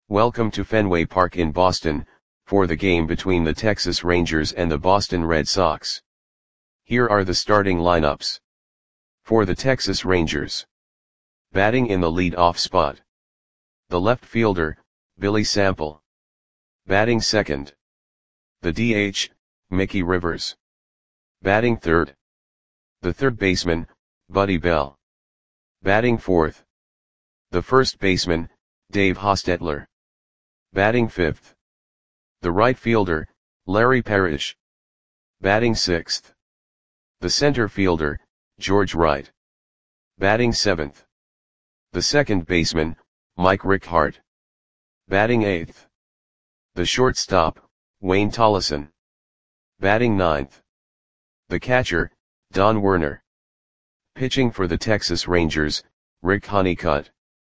Welcome to Fenway Park in Boston, for the game between the Texas Rangers and the Boston Red Sox. Here are the starting lineups. For the Texas Rangers. Batting in the lead-off spot. The left fielder, Billy Sample. Batting second. The DH, Mickey Rivers. Batting third. The third baseman, Buddy Bell. Batting fourth. The first baseman, Dave Hostetler. Batting fifth. The right fielder, Larry Parrish. Batting sixth. The center fielder, George Wright. Batting seventh. The second baseman, Mike Rickhart. Batting eighth. The shortstop, Wayne Tollison. Batting ninth. The catcher, Don Werner. Pitching for the Texas Rangers, Rick Honeycutt.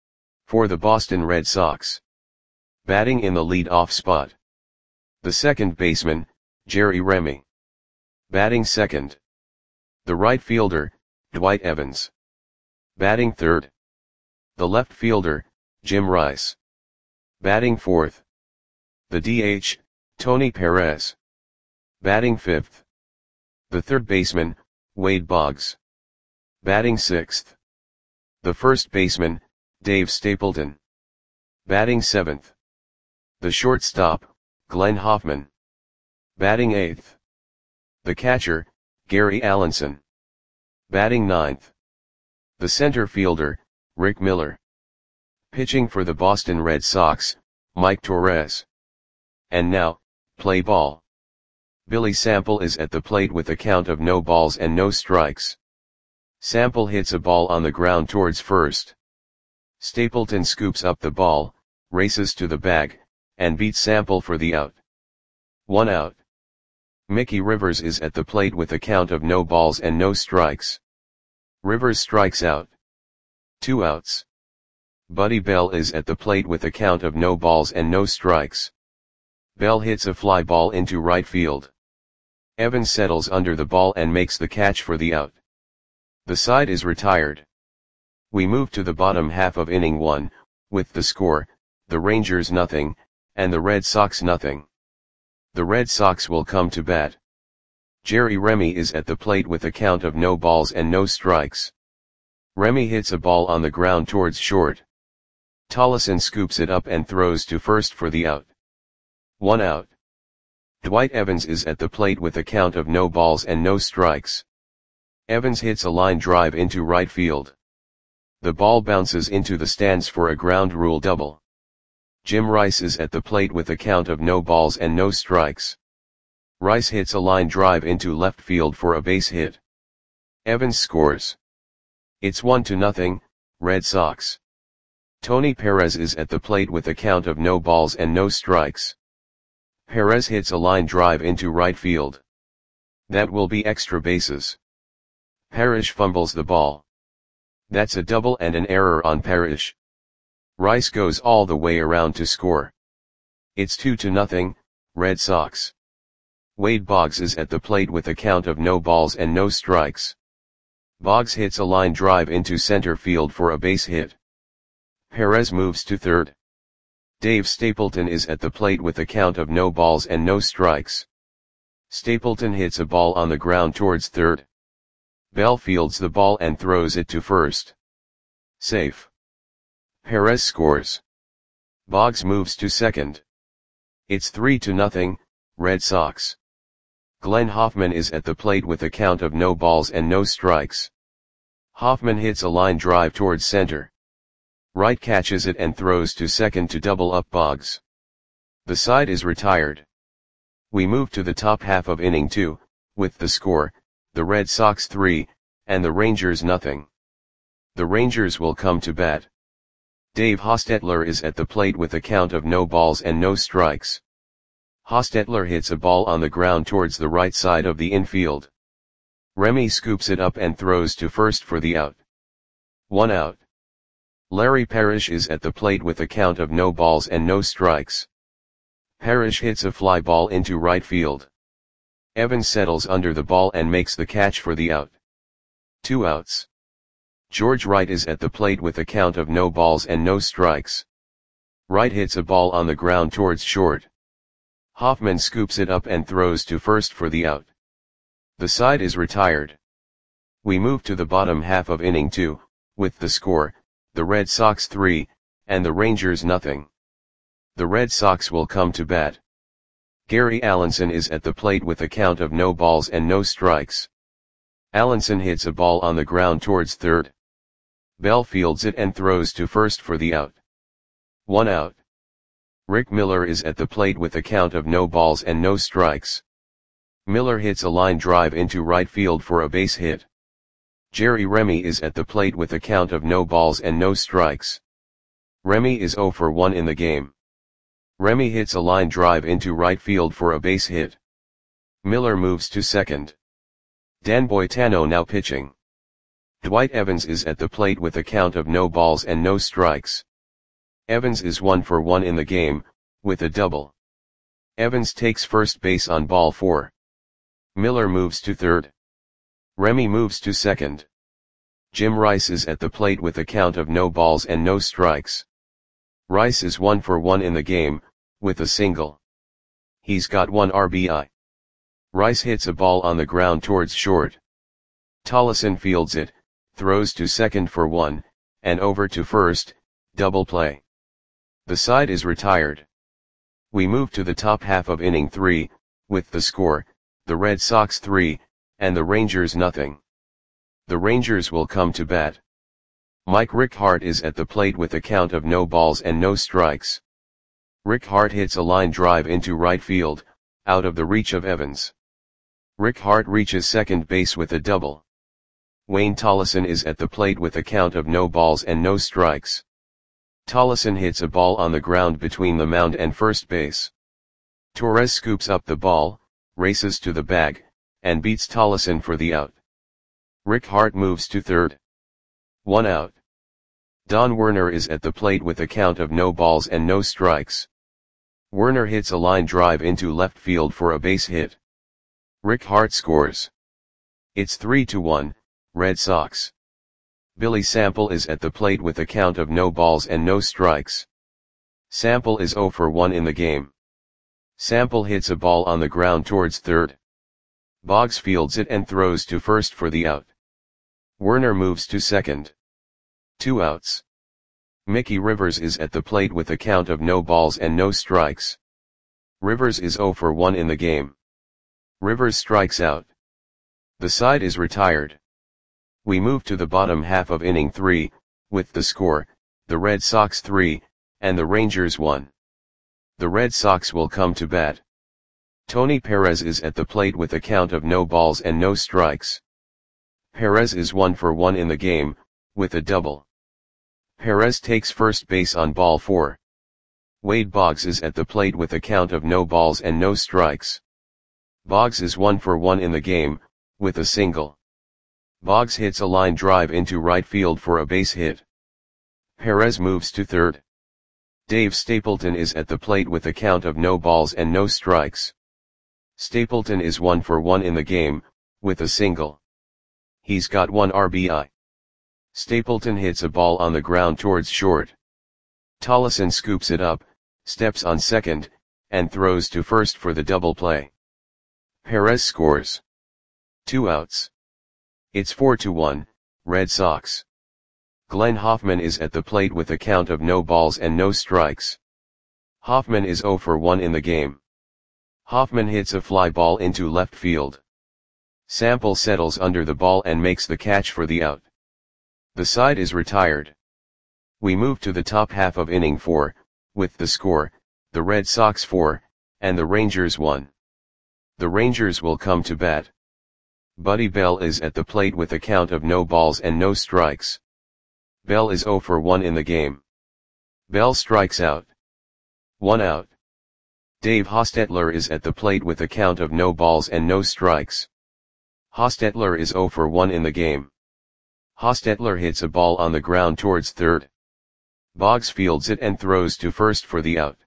For the Boston Red Sox. Batting in the lead-off spot. The second baseman, Jerry Remy. Batting second. The right fielder, Dwight Evans. Batting third. The left fielder, Jim Rice. Batting fourth. The DH, Tony Perez. Batting fifth. The third baseman, Wade Boggs. Batting sixth. The first baseman, Dave Stapleton. Batting seventh. The shortstop, Glenn Hoffman. Batting eighth. The catcher, Gary Allenson. Batting ninth. The center fielder, Rick Miller. Pitching for the Boston Red Sox, Mike Torres. And now, play ball. Billy Sample is at the plate with a count of no balls and no strikes. Sample hits a ball on the ground towards first. Stapleton scoops up the ball, races to the bag, and beats Sample for the out. 1 out. Mickey Rivers is at the plate with a count of no balls and no strikes. Rivers strikes out. 2 outs. Buddy Bell is at the plate with a count of no balls and no strikes. Bell hits a fly ball into right field. Evans settles under the ball and makes the catch for the out. The side is retired. We move to the bottom half of inning 1, with the score, the Rangers nothing, and the Red Sox nothing. The Red Sox will come to bat. Jerry Remy is at the plate with a count of no balls and no strikes. Remy hits a ball on the ground towards short. Tollison scoops it up and throws to first for the out. 1 out. Dwight Evans is at the plate with a count of no balls and no strikes. Evans hits a line drive into right field. The ball bounces into the stands for a ground rule double. Jim Rice is at the plate with a count of no balls and no strikes. Rice hits a line drive into left field for a base hit. Evans scores. It's 1-0, Red Sox. Tony Perez is at the plate with a count of no balls and no strikes. Perez hits a line drive into right field. That will be extra bases. Parrish fumbles the ball. That's a double and an error on Parrish. Rice goes all the way around to score. It's 2-0, Red Sox. Wade Boggs is at the plate with a count of no balls and no strikes. Boggs hits a line drive into center field for a base hit. Perez moves to third. Dave Stapleton is at the plate with a count of no balls and no strikes. Stapleton hits a ball on the ground towards third. Bell fields the ball and throws it to first. Safe. Perez scores. Boggs moves to second. It's 3-0, Red Sox. Glenn Hoffman is at the plate with a count of no balls and no strikes. Hoffman hits a line drive towards center. Wright catches it and throws to second to double up Boggs. The side is retired. We move to the top half of inning 2, with the score, the Red Sox 3, and the Rangers nothing. The Rangers will come to bat. Dave Hostetler is at the plate with a count of no balls and no strikes. Hostetler hits a ball on the ground towards the right side of the infield. Remy scoops it up and throws to first for the out. 1 out. Larry Parrish is at the plate with a count of no balls and no strikes. Parrish hits a fly ball into right field. Evans settles under the ball and makes the catch for the out. 2 outs. George Wright is at the plate with a count of no balls and no strikes. Wright hits a ball on the ground towards short. Hoffman scoops it up and throws to first for the out. The side is retired. We move to the bottom half of inning 2, with the score, the Red Sox 3, and the Rangers nothing. The Red Sox will come to bat. Gary Allenson is at the plate with a count of no balls and no strikes. Allenson hits a ball on the ground towards third. Bell fields it and throws to first for the out. 1 out. Rick Miller is at the plate with a count of no balls and no strikes. Miller hits a line drive into right field for a base hit. Jerry Remy is at the plate with a count of no balls and no strikes. Remy is 0 for 1 in the game. Remy hits a line drive into right field for a base hit. Miller moves to second. Dan Boitano now pitching. Dwight Evans is at the plate with a count of no balls and no strikes. Evans is 1 for 1 in the game, with a double. Evans takes first base on ball 4. Miller moves to third. Remy moves to second. Jim Rice is at the plate with a count of no balls and no strikes. Rice is 1 for 1 in the game, with a single. He's got 1 RBI. Rice hits a ball on the ground towards short. Tollison fields it, throws to second for 1, and over to first, double play. The side is retired. We move to the top half of inning 3, with the score, the Red Sox 3, and the Rangers nothing. The Rangers will come to bat. Mike Rickhart is at the plate with a count of no balls and no strikes. Rickhart hits a line drive into right field, out of the reach of Evans. Rickhart reaches second base with a double. Wayne Tollison is at the plate with a count of no balls and no strikes. Tollison hits a ball on the ground between the mound and first base. Torres scoops up the ball, races to the bag, and beats Tollison for the out. Rickhart moves to third. 1 out. Don Werner is at the plate with a count of no balls and no strikes. Werner hits a line drive into left field for a base hit. Rickhart scores. It's 3-1, Red Sox. Billy Sample is at the plate with a count of no balls and no strikes. Sample is 0 for 1 in the game. Sample hits a ball on the ground towards third. Boggs fields it and throws to first for the out. Werner moves to second. 2 outs. Mickey Rivers is at the plate with a count of no balls and no strikes. Rivers is 0 for 1 in the game. Rivers strikes out. The side is retired. We move to the bottom half of inning 3, with the score, the Red Sox 3, and the Rangers 1. The Red Sox will come to bat. Tony Perez is at the plate with a count of no balls and no strikes. Perez is 1 for 1 in the game, with a double. Perez takes first base on ball 4. Wade Boggs is at the plate with a count of no balls and no strikes. Boggs is 1 for 1 in the game, with a single. Boggs hits a line drive into right field for a base hit. Perez moves to third. Dave Stapleton is at the plate with a count of no balls and no strikes. Stapleton is 1 for 1 in the game, with a single. He's got 1 RBI. Stapleton hits a ball on the ground towards short. Tollison scoops it up, steps on second, and throws to first for the double play. Perez scores. 2 outs. It's 4-1, Red Sox. Glenn Hoffman is at the plate with a count of no balls and no strikes. Hoffman is 0 for 1 in the game. Hoffman hits a fly ball into left field. Sample settles under the ball and makes the catch for the out. The side is retired. We move to the top half of inning 4, with the score, the Red Sox 4, and the Rangers 1. The Rangers will come to bat. Buddy Bell is at the plate with a count of no balls and no strikes. Bell is 0 for 1 in the game. Bell strikes out. 1 out. Dave Hostetler is at the plate with a count of no balls and no strikes. Hostetler is 0 for 1 in the game. Hostetler hits a ball on the ground towards third. Boggs fields it and throws to first for the out.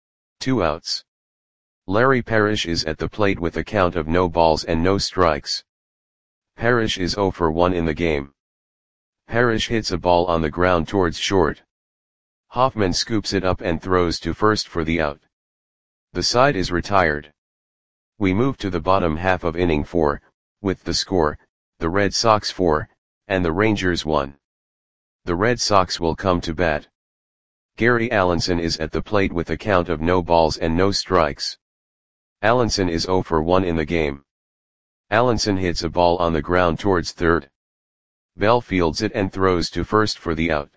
2 outs. Larry Parrish is at the plate with a count of no balls and no strikes. Parrish is 0 for 1 in the game. Parrish hits a ball on the ground towards short. Hoffman scoops it up and throws to first for the out. The side is retired. We move to the bottom half of inning 4, with the score, the Red Sox 4, and the Rangers 1. The Red Sox will come to bat. Gary Allenson is at the plate with a count of no balls and no strikes. Allenson is 0 for 1 in the game. Allenson hits a ball on the ground towards third. Bell fields it and throws to first for the out.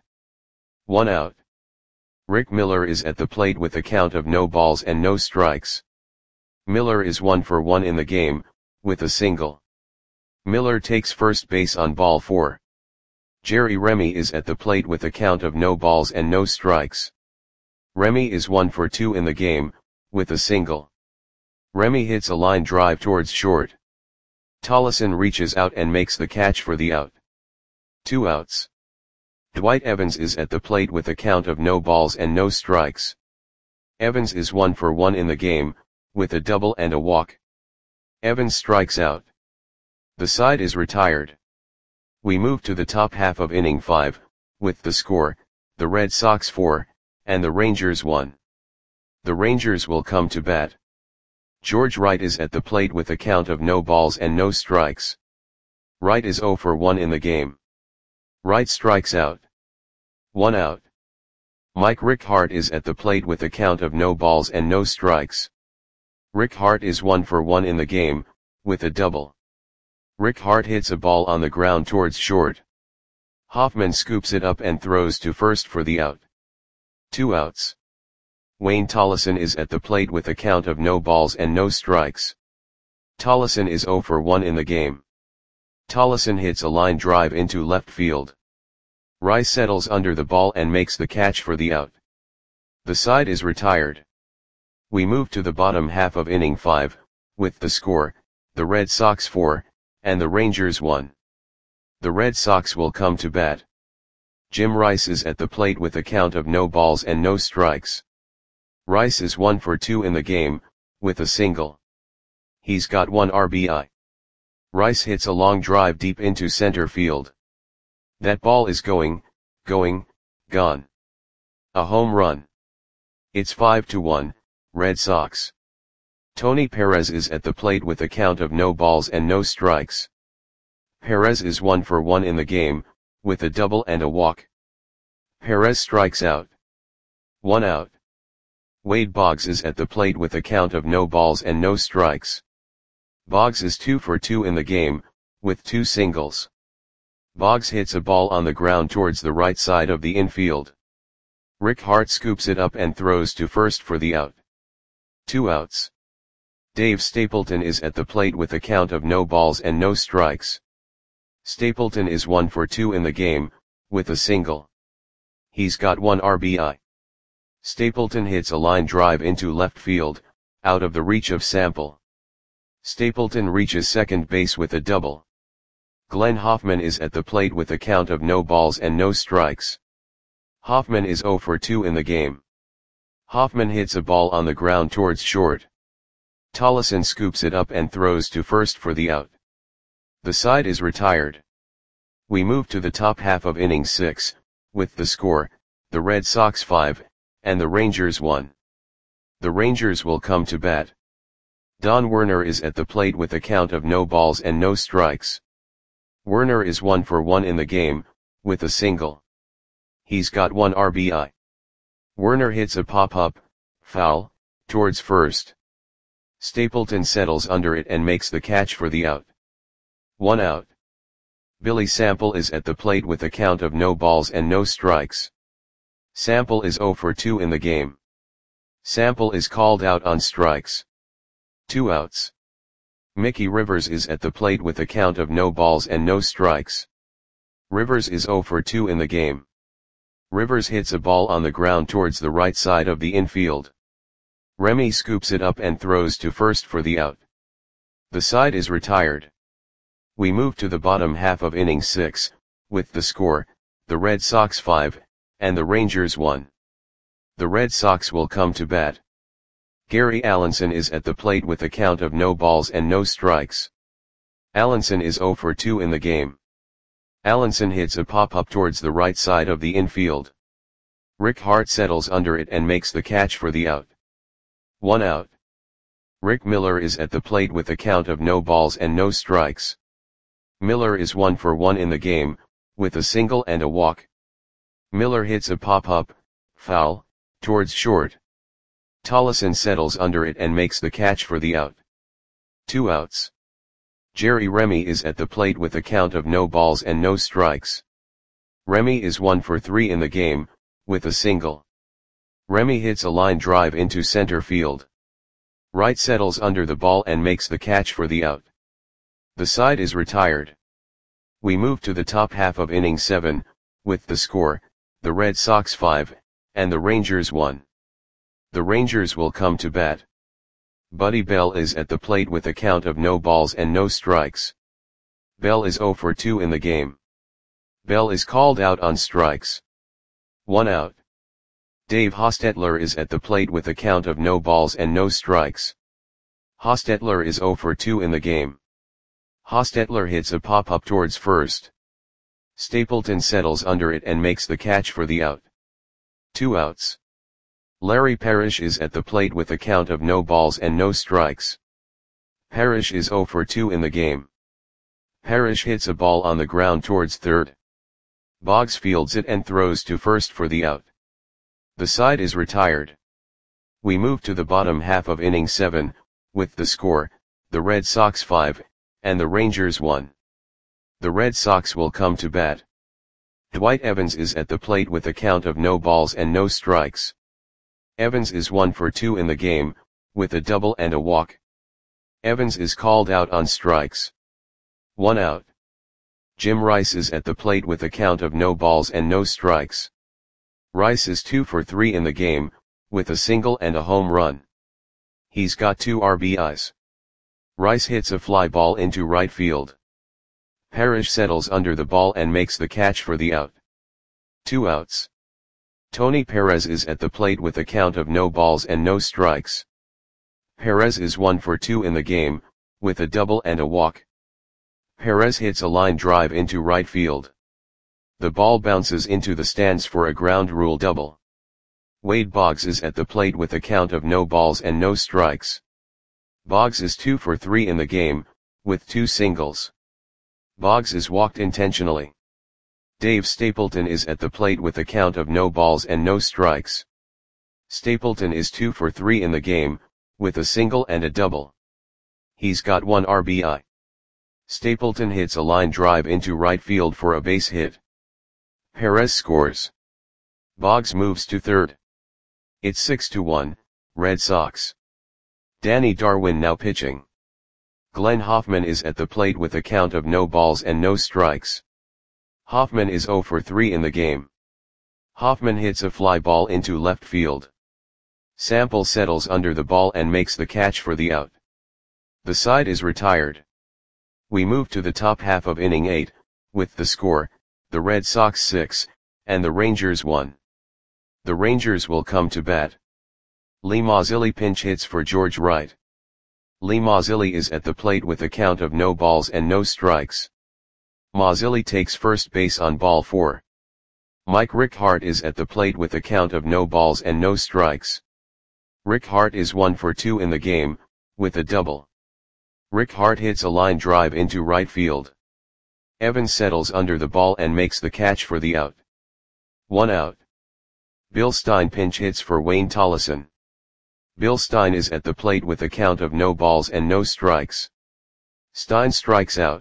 1 out. Rick Miller is at the plate with a count of no balls and no strikes. Miller is 1 for 1 in the game, with a single. Miller takes first base on ball 4. Jerry Remy is at the plate with a count of no balls and no strikes. Remy is 1 for 2 in the game, with a single. Remy hits a line drive towards short. Tollison reaches out and makes the catch for the out. 2 outs. Dwight Evans is at the plate with a count of no balls and no strikes. Evans is 1 for 1 in the game, with a double and a walk. Evans strikes out. The side is retired. We move to the top half of inning 5, with the score, the Red Sox 4, and the Rangers 1. The Rangers will come to bat. George Wright is at the plate with a count of no balls and no strikes. Wright is 0 for 1 in the game. Wright strikes out. 1 out. Mike Rickhart is at the plate with a count of no balls and no strikes. Rickhart is 1 for 1 in the game, with a double. Rickhart hits a ball on the ground towards short. Hoffman scoops it up and throws to first for the out. 2 outs. Wayne Tollison is at the plate with a count of no balls and no strikes. Tollison is 0 for 1 in the game. Tollison hits a line drive into left field. Rice settles under the ball and makes the catch for the out. The side is retired. We move to the bottom half of inning 5, with the score, the Red Sox 4, and the Rangers 1. The Red Sox will come to bat. Jim Rice is at the plate with a count of no balls and no strikes. Rice is 1 for 2 in the game, with a single. He's got 1 RBI. Rice hits a long drive deep into center field. That ball is gone. A home run. It's 5-1, Red Sox. Tony Perez is at the plate with a count of no balls and no strikes. Perez is 1 for 1 in the game, with a double and a walk. Perez strikes out. 1 out. Wade Boggs is at the plate with a count of no balls and no strikes. Boggs is 2 for 2 in the game, with 2 singles. Boggs hits a ball on the ground towards the right side of the infield. Rickhart scoops it up and throws to first for the out. 2 outs. Dave Stapleton is at the plate with a count of no balls and no strikes. Stapleton is 1 for 2 in the game, with a single. He's got 1 RBI. Stapleton hits a line drive into left field, out of the reach of Sample. Stapleton reaches second base with a double. Glenn Hoffman is at the plate with a count of no balls and no strikes. Hoffman is 0 for 2 in the game. Hoffman hits a ball on the ground towards short. Tollison scoops it up and throws to first for the out. The side is retired. We move to the top half of inning 6, with the score, the Red Sox 5, and the Rangers 1. The Rangers will come to bat. Don Werner is at the plate with a count of no balls and no strikes. Werner is 1 for 1 in the game, with a single. He's got 1 RBI. Werner hits a pop-up, foul, towards first. Stapleton settles under it and makes the catch for the out. 1 out. Billy Sample is at the plate with a count of no balls and no strikes. Sample is 0 for 2 in the game. Sample is called out on strikes. 2 outs. Mickey Rivers is at the plate with a count of no balls and no strikes. Rivers is 0 for 2 in the game. Rivers hits a ball on the ground towards the right side of the infield. Remy scoops it up and throws to first for the out. The side is retired. We move to the bottom half of inning 6, with the score, the Red Sox 5, and the Rangers 1. The Red Sox will come to bat. Gary Allenson is at the plate with a count of no balls and no strikes. Allenson is 0 for 2 in the game. Allenson hits a pop-up towards the right side of the infield. Rick Hart settles under it and makes the catch for the out. 1 out. Rick Miller is at the plate with a count of no balls and no strikes. Miller is 1 for 1 in the game, with a single and a walk. Miller hits a pop-up, foul, towards short. Tollison settles under it and makes the catch for the out. 2 outs. Jerry Remy is at the plate with a count of no balls and no strikes. Remy is 1 for 3 in the game, with a single. Remy hits a line drive into center field. Wright settles under the ball and makes the catch for the out. The side is retired. We move to the top half of inning 7, with the score, the Red Sox 5, and the Rangers 1. The Rangers will come to bat. Buddy Bell is at the plate with a count of no balls and no strikes. Bell is 0 for 2 in the game. Bell is called out on strikes. 1 out. Dave Hostetler is at the plate with a count of no balls and no strikes. Hostetler is 0 for 2 in the game. Hostetler hits a pop-up towards first. Stapleton settles under it and makes the catch for the out. 2 outs. Larry Parrish is at the plate with a count of no balls and no strikes. Parrish is 0 for 2 in the game. Parrish hits a ball on the ground towards third. Boggs fields it and throws to first for the out. The side is retired. We move to the bottom half of inning 7, with the score, the Red Sox 5, and the Rangers 1. The Red Sox will come to bat. Dwight Evans is at the plate with a count of no balls and no strikes. Evans is 1 for 2 in the game, with a double and a walk. Evans is called out on strikes. 1 out. Jim Rice is at the plate with a count of no balls and no strikes. Rice is 2 for 3 in the game, with a single and a home run. He's got 2 RBIs. Rice hits a fly ball into right field. Parrish settles under the ball and makes the catch for the out. 2 outs. Tony Perez is at the plate with a count of no balls and no strikes. Perez is 1 for 2 in the game, with a double and a walk. Perez hits a line drive into right field. The ball bounces into the stands for a ground rule double. Wade Boggs is at the plate with a count of no balls and no strikes. Boggs is 2 for 3 in the game, with 2 singles. Boggs is walked intentionally. Dave Stapleton is at the plate with a count of no balls and no strikes. Stapleton is 2 for 3 in the game, with a single and a double. He's got 1 RBI. Stapleton hits a line drive into right field for a base hit. Perez scores. Boggs moves to third. It's 6-1, Red Sox. Danny Darwin now pitching. Glenn Hoffman is at the plate with a count of no balls and no strikes. Hoffman is 0 for 3 in the game. Hoffman hits a fly ball into left field. Sample settles under the ball and makes the catch for the out. The side is retired. We move to the top half of inning 8, with the score, the Red Sox 6, and the Rangers 1. The Rangers will come to bat. Lee Mazzilli pinch hits for George Wright. Lee Mazzilli is at the plate with a count of no balls and no strikes. Mazzilli takes first base on ball 4. Mike Rickhart is at the plate with a count of no balls and no strikes. Rickhart is 1 for 2 in the game, with a double. Rickhart hits a line drive into right field. Evans settles under the ball and makes the catch for the out. 1 out. Bill Stein pinch hits for Wayne Tollison. Bill Stein is at the plate with a count of no balls and no strikes. Stein strikes out.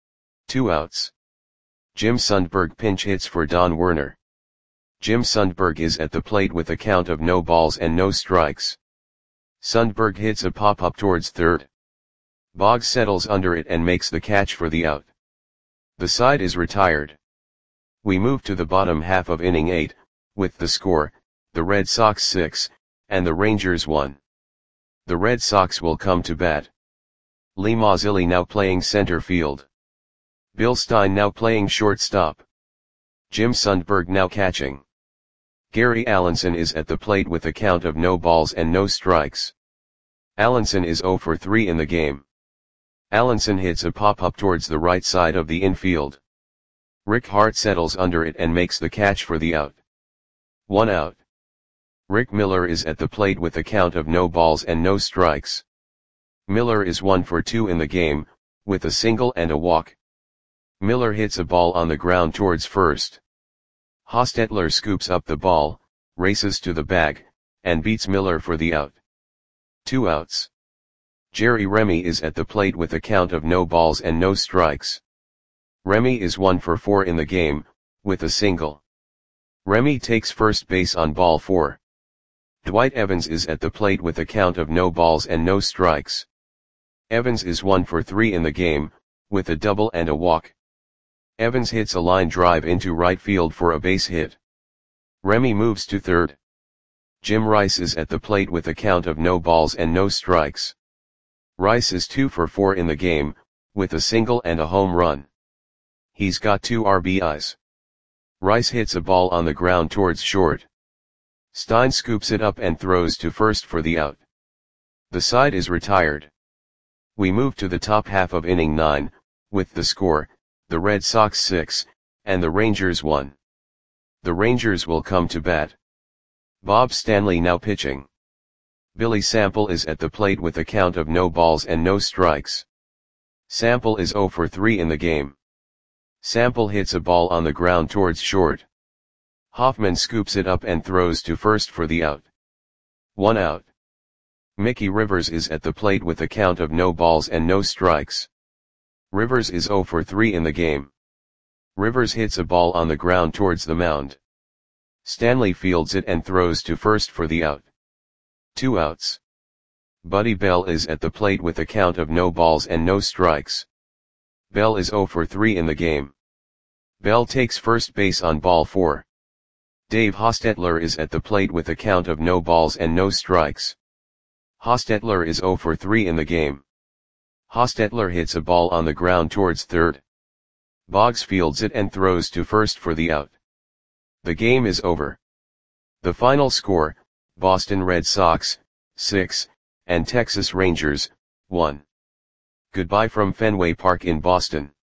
2 outs. Jim Sundberg pinch hits for Don Werner. Jim Sundberg is at the plate with a count of no balls and no strikes. Sundberg hits a pop-up towards third. Boggs settles under it and makes the catch for the out. The side is retired. We move to the bottom half of inning 8, with the score, the Red Sox 6, and the Rangers 1. The Red Sox will come to bat. Lee Mazzilli now playing center field. Bill Stein now playing shortstop. Jim Sundberg now catching. Gary Allenson is at the plate with a count of no balls and no strikes. Allenson is 0 for 3 in the game. Allenson hits a pop-up towards the right side of the infield. Rick Hart settles under it and makes the catch for the out. 1 out. Rick Miller is at the plate with a count of no balls and no strikes. Miller is 1 for 2 in the game, with a single and a walk. Miller hits a ball on the ground towards first. Hostetler scoops up the ball, races to the bag, and beats Miller for the out. 2 outs. Jerry Remy is at the plate with a count of no balls and no strikes. Remy is 1 for 4 in the game, with a single. Remy takes first base on ball 4. Dwight Evans is at the plate with a count of no balls and no strikes. Evans is 1 for 3 in the game, with a double and a walk. Evans hits a line drive into right field for a base hit. Remy moves to third. Jim Rice is at the plate with a count of no balls and no strikes. Rice is 2 for 4 in the game, with a single and a home run. He's got 2 RBIs. Rice hits a ball on the ground towards short. Stein scoops it up and throws to first for the out. The side is retired. We move to the top half of inning 9, with the score, the Red Sox 6, and the Rangers 1. The Rangers will come to bat. Bob Stanley now pitching. Billy Sample is at the plate with a count of no balls and no strikes. Sample is 0 for 3 in the game. Sample hits a ball on the ground towards short. Hoffman scoops it up and throws to first for the out. 1 out. Mickey Rivers is at the plate with a count of no balls and no strikes. Rivers is 0 for 3 in the game. Rivers hits a ball on the ground towards the mound. Stanley fields it and throws to first for the out. 2 outs. Buddy Bell is at the plate with a count of no balls and no strikes. Bell is 0 for 3 in the game. Bell takes first base on ball 4. Dave Hostetler is at the plate with a count of no balls and no strikes. Hostetler is 0 for 3 in the game. Hostetler hits a ball on the ground towards third. Boggs fields it and throws to first for the out. The game is over. The final score, Boston Red Sox, 6, and Texas Rangers, 1. Goodbye from Fenway Park in Boston.